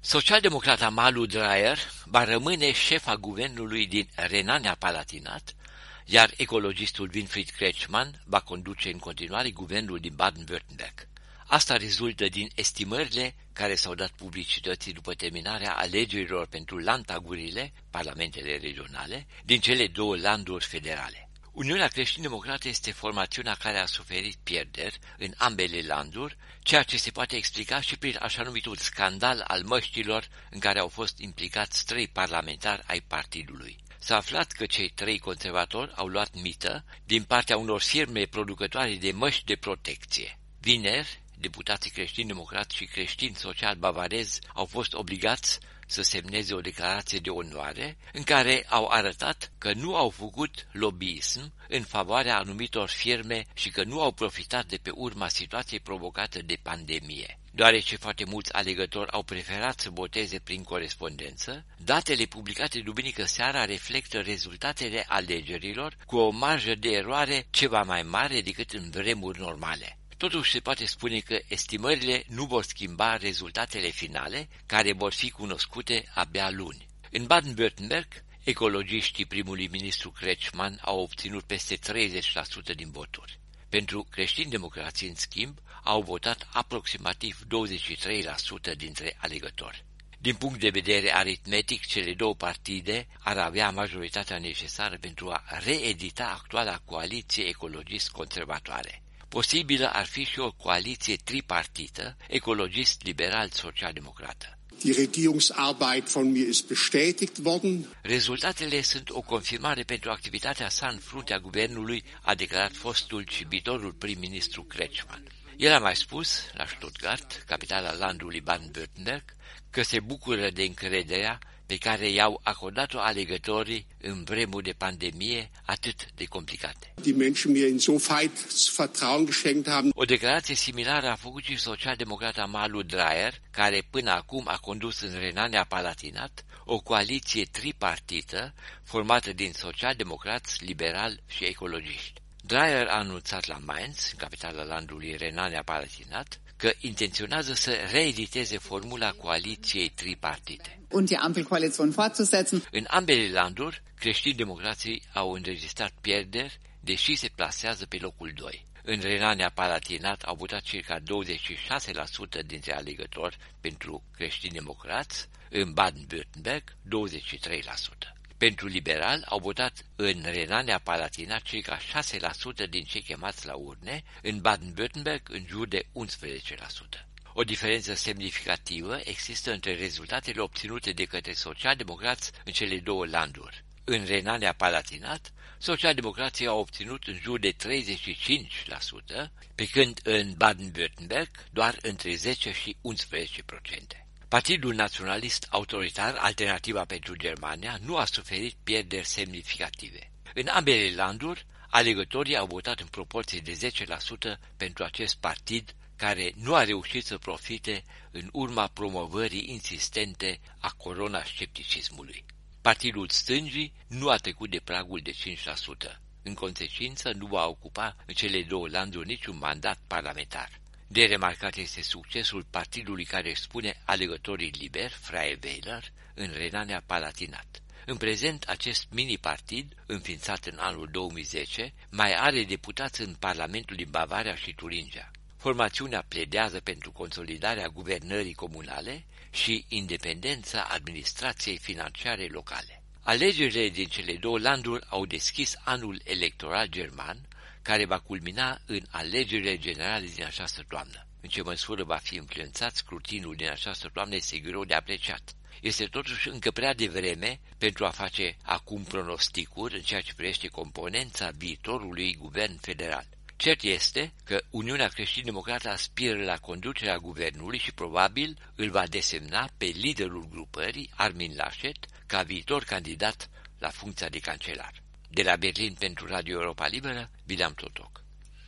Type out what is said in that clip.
Socialdemocrata Malu Dreyer va rămâne șefa guvernului din Renania-Palatinat, iar ecologistul Winfried Kretschmann va conduce în continuare guvernul din Baden-Württemberg. Asta rezultă din estimările care s-au dat publicității după terminarea alegerilor pentru landtagurile, parlamentele regionale, din cele două landuri federale. Uniunea Creștin-Democrată este formațiunea care a suferit pierderi în ambele landuri, ceea ce se poate explica și prin așa numitul scandal al măștilor în care au fost implicați 3 parlamentari ai partidului. S-a aflat că cei 3 conservatori au luat mită din partea unor firme producătoare de măști de protecție. Vineri, deputații creștini-democrați și creștini-social bavarezi au fost obligați să semneze o declarație de onoare în care au arătat că nu au făcut lobbyism în favoarea anumitor firme și că nu au profitat de pe urma situației provocată de pandemie. Deoarece foarte mulți alegători au preferat să voteze prin corespondență, datele publicate duminică seara reflectă rezultatele alegerilor cu o marjă de eroare ceva mai mare decât în vremuri normale. Totuși se poate spune că estimările nu vor schimba rezultatele finale, care vor fi cunoscute abia luni. În Baden-Württemberg, ecologiștii primului ministru Kretschmann au obținut peste 30% din voturi. Pentru creștini-democrații, în schimb, au votat aproximativ 23% dintre alegători. Din punct de vedere aritmetic, cele două partide ar avea majoritatea necesară pentru a reedita actuala coaliție ecologist-conservatoare. Posibilă ar fi și o coaliție tripartită, ecologist-liberal-social-democrată. Die Regierungsarbeit von mir ist bestätigt worden. Rezultatele sunt o confirmare pentru activitatea sa în fruntea guvernului, a declarat fostul și viitorul prim-ministru Kretschmann. El a mai spus, la Stuttgart, capitala landului Baden-Württemberg, că se bucură de încrederea pe care i-au acordat-o alegătorii în vremuri de pandemie atât de complicate. Die Menschen mir insoweit Vertrauen geschenkt haben. O declarație similară a făcut și socialdemocrata Malu Dreyer, care până acum a condus în Renania-Palatinat o coaliție tripartită formată din socialdemocrați, liberali și ecologiști. Dreyer a anunțat la Mainz, în capitala landului Renania-Palatinat, că intenționează să reediteze formula coaliției tripartite. Und die Ampelkoalition fortzusetzen. În ambele landuri, creștini-democrații au înregistrat pierderi, deși se plasează pe locul 2. În Renania-Palatinat au votat circa 26% dintre alegători pentru creștini-democrați, în Baden-Württemberg 23%. Pentru liberal au votat în Renania-Palatinat circa 6% din cei chemați la urne, în Baden-Württemberg în jur de 11%. O diferență semnificativă există între rezultatele obținute de către socialdemocrați în cele două landuri. În Renania-Palatinat, socialdemocrații au obținut în jur de 35%, pe când în Baden-Württemberg doar între 10 și 11%. Partidul naționalist autoritar, Alternativa pentru Germania, nu a suferit pierderi semnificative. În ambele landuri, alegătorii au votat în proporție de 10% pentru acest partid, care nu a reușit să profite în urma promovării insistente a corona-scepticismului. Partidul stângii nu a trecut de pragul de 5%. În consecință, nu va ocupa în cele două landuri niciun mandat parlamentar. De remarcat este succesul partidului care își spune alegătorii liberi, Freie Wähler, în Renania-Palatinat. În prezent, acest mini-partid, înființat în anul 2010, mai are deputați în Parlamentul din Bavaria și Turingia. Formațiunea pledează pentru consolidarea guvernării comunale și independența administrației financiare locale. Alegerile din cele două landuri au deschis anul electoral german, care va culmina în alegerile generale din această toamnă. În ce măsură va fi influențat scrutinul din această toamnă este greu de apreciat. Este totuși încă prea devreme pentru a face acum pronosticuri în ceea ce privește componența viitorului guvern federal. Cert este că Uniunea Creștin-Democrată aspiră la conducerea guvernului și probabil îl va desemna pe liderul grupării, Armin Laschet, ca viitor candidat la funcția de cancelar. De la Berlin pentru Radio Europa Liberă, William Totoc.